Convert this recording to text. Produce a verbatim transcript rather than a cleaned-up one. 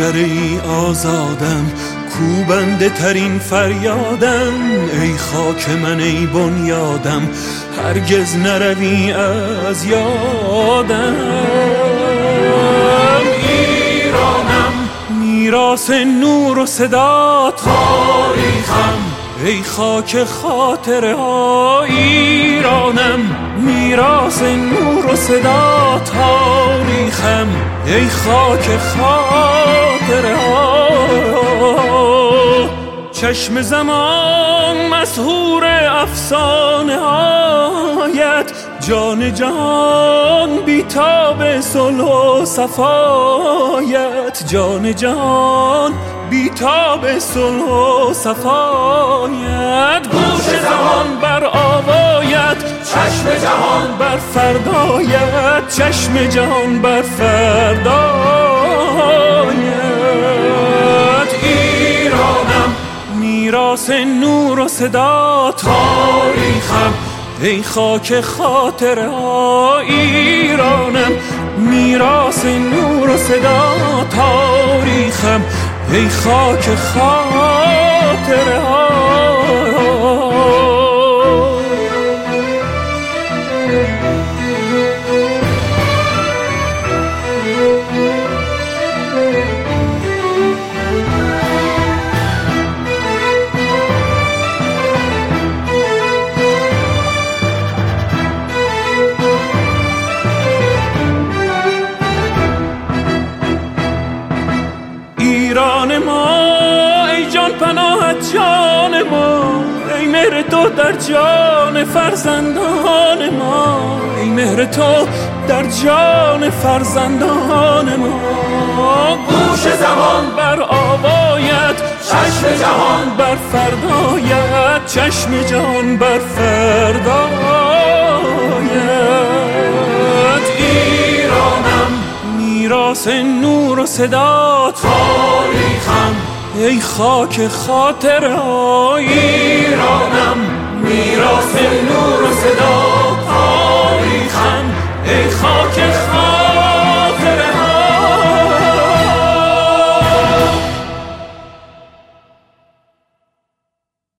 ذره ای آزادم، کوبنده ترین فریادم. ای خاک من ای بنیادم، هرگز نروی از یادم. ایرانم میراث نور و صدا تاریخم، ای خاک خاطره ها. ایرانم میراث نور و صدا تاریخم، ای خاک خاطره ها. چشم زمان مسحور افسانه هایت، جان جهان بیتاب صلح و صفایت. جان جهان بیتاب صلح و صفایت. گوش زمان بر آوایت، چشم جهان بر فردایت. چشم جهان بر فردایت. ایرانم میراث نور و صدا تاریخم، ای خاک خاطره ها. ایرانم میراث نور و صدا تاریخم، ای خاک خاطره ها. ایران ما ای جان پناهت جان ما، ای مهر تو در جان فرزندان ما. ای مهر تو در جان فرزندان ما. گوش زمان بر آوایت، چشم جهان بر فردایت. چشم جهان بر فردایت. ایرانم میراث نور و صدا تاریخم، ای خاک خاطره ها. ایرانم میراث نور و